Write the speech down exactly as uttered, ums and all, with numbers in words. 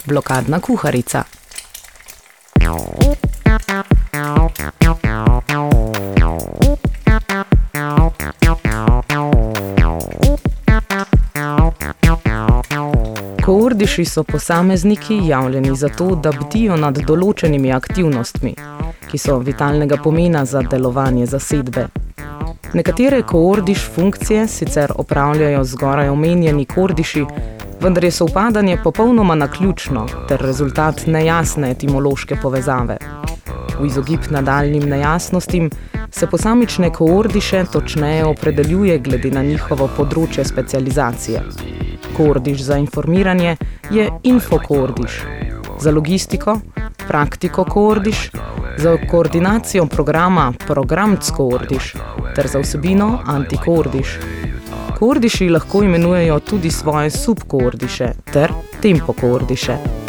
blokadna kuharica. Koordiši so posamezniki javljeni zato, da bdijo nad določenimi aktivnostmi, ki so vitalnega pomena za delovanje zasedbe. Nekatere koordiš funkcije sicer opravljajo zgoraj omenjeni koordiši, vendar je sovpadanje popolnoma naključno ter rezultat nejasne etimološke povezave. V izogib nadaljnjim nejasnostim se posamične koordiše točneje opredeljuje glede na njihovo področje specializacije. Koordiš za informiranje je infokoordiš, za logistiko praktiko koordiš, za koordinacijo programa programc-koordiš ter za vsebino antikoordiš. Koordiši lahko imenujejo tudi svoje subkoordiše ter tempokoordiše.